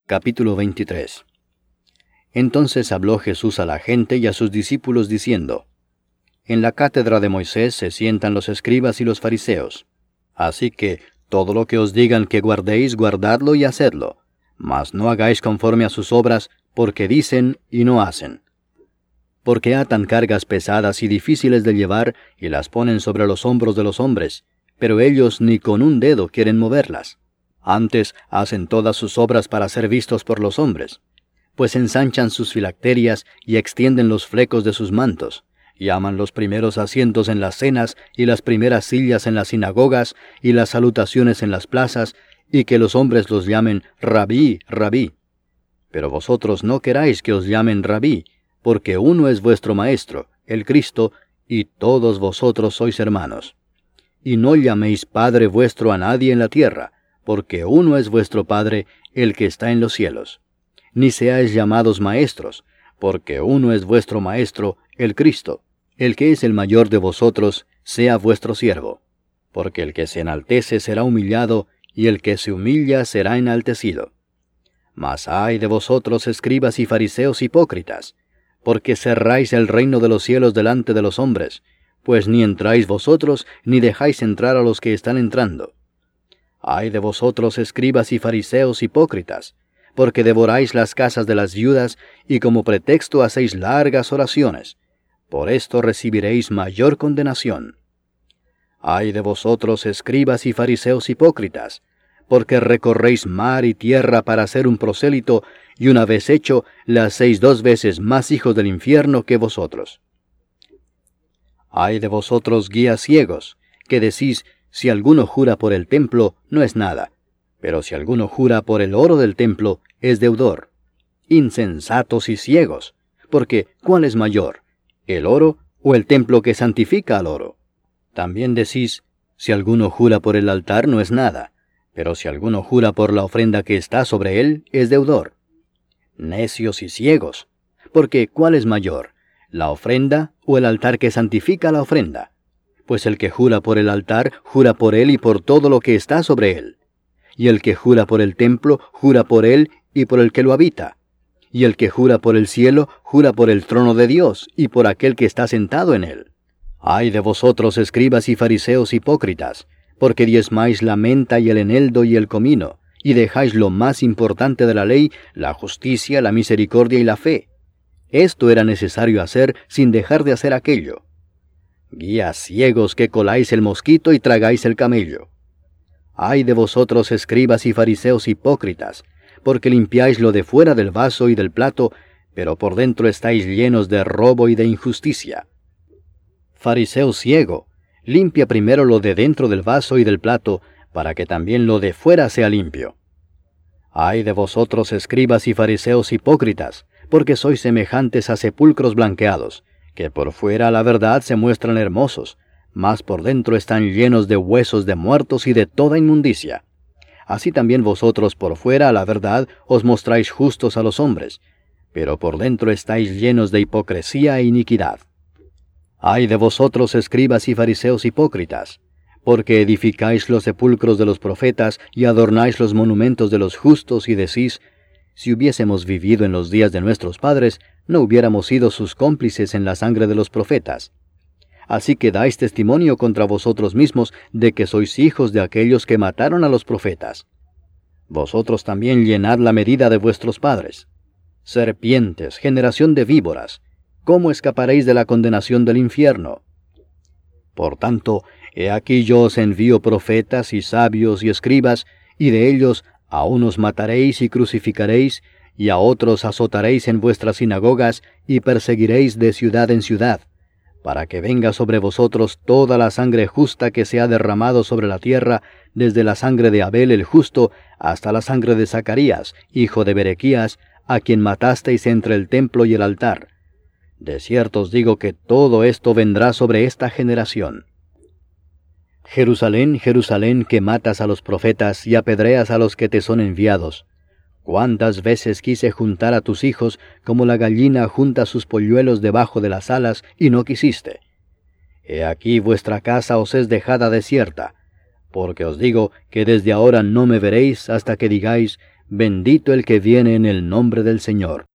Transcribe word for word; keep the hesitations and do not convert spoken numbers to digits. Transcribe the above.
Capítulo veintitrés. Entonces habló Jesús a la gente y a sus discípulos diciendo: En la cátedra de Moisés se sientan los escribas y los fariseos. Así que todo lo que os digan que guardéis, guardadlo y hacedlo, mas no hagáis conforme a sus obras, porque dicen y no hacen. Porque atan cargas pesadas y difíciles de llevar y las ponen sobre los hombros de los hombres, pero ellos ni con un dedo quieren moverlas. Antes hacen todas sus obras para ser vistos por los hombres, pues ensanchan sus filacterias y extienden los flecos de sus mantos, y aman los primeros asientos en las cenas y las primeras sillas en las sinagogas y las salutaciones en las plazas, y que los hombres los llamen Rabí, Rabí. Pero vosotros no queráis que os llamen Rabí, porque uno es vuestro Maestro, el Cristo, y todos vosotros sois hermanos. Y no llaméis Padre vuestro a nadie en la tierra, porque uno es vuestro Padre, el que está en los cielos. Ni seáis llamados maestros, porque uno es vuestro Maestro, el Cristo. El que es el mayor de vosotros, sea vuestro siervo. Porque el que se enaltece será humillado, y el que se humilla será enaltecido. Mas ay de vosotros, escribas y fariseos hipócritas, porque cerráis el reino de los cielos delante de los hombres, pues ni entráis vosotros, ni dejáis entrar a los que están entrando. Ay de vosotros, escribas y fariseos hipócritas, porque devoráis las casas de las viudas, y como pretexto hacéis largas oraciones. Por esto recibiréis mayor condenación. Ay de vosotros, escribas y fariseos hipócritas, porque recorréis mar y tierra para ser un prosélito, y una vez hecho, le hacéis dos veces más hijos del infierno que vosotros. Ay de vosotros, guías ciegos, que decís: si alguno jura por el templo, no es nada, pero si alguno jura por el oro del templo, es deudor. Insensatos y ciegos, porque ¿cuál es mayor, el oro o el templo que santifica al oro? También decís: si alguno jura por el altar, no es nada, pero si alguno jura por la ofrenda que está sobre él, es deudor. Necios y ciegos, porque ¿cuál es mayor, la ofrenda o el altar que santifica la ofrenda? Pues el que jura por el altar, jura por él y por todo lo que está sobre él. Y el que jura por el templo, jura por él y por el que lo habita. Y el que jura por el cielo, jura por el trono de Dios y por aquel que está sentado en él. Ay de vosotros, escribas y fariseos hipócritas, porque diezmáis la menta y el eneldo y el comino, y dejáis lo más importante de la ley, la justicia, la misericordia y la fe. Esto era necesario hacer sin dejar de hacer aquello. Guías ciegos, que coláis el mosquito y tragáis el camello. Ay de vosotros, escribas y fariseos hipócritas, porque limpiáis lo de fuera del vaso y del plato, pero por dentro estáis llenos de robo y de injusticia. Fariseo ciego, limpia primero lo de dentro del vaso y del plato, para que también lo de fuera sea limpio. Ay de vosotros, escribas y fariseos hipócritas, porque sois semejantes a sepulcros blanqueados, que por fuera la verdad se muestran hermosos, mas por dentro están llenos de huesos de muertos y de toda inmundicia. Así también vosotros por fuera a la verdad os mostráis justos a los hombres, pero por dentro estáis llenos de hipocresía e iniquidad. Ay de vosotros, escribas y fariseos hipócritas, porque edificáis los sepulcros de los profetas y adornáis los monumentos de los justos, y decís: si hubiésemos vivido en los días de nuestros padres, no hubiéramos sido sus cómplices en la sangre de los profetas. Así que dais testimonio contra vosotros mismos de que sois hijos de aquellos que mataron a los profetas. Vosotros también llenad la medida de vuestros padres. Serpientes, generación de víboras, ¿cómo escaparéis de la condenación del infierno? Por tanto, he aquí yo os envío profetas y sabios y escribas, y de ellos a unos mataréis y crucificaréis, y a otros azotaréis en vuestras sinagogas, y perseguiréis de ciudad en ciudad, para que venga sobre vosotros toda la sangre justa que se ha derramado sobre la tierra, desde la sangre de Abel el justo, hasta la sangre de Zacarías, hijo de Berequías, a quien matasteis entre el templo y el altar. De cierto os digo que todo esto vendrá sobre esta generación. Jerusalén, Jerusalén, que matas a los profetas y apedreas a los que te son enviados. ¿Cuántas veces quise juntar a tus hijos como la gallina junta sus polluelos debajo de las alas, y no quisiste? He aquí vuestra casa os es dejada desierta, porque os digo que desde ahora no me veréis hasta que digáis: bendito el que viene en el nombre del Señor.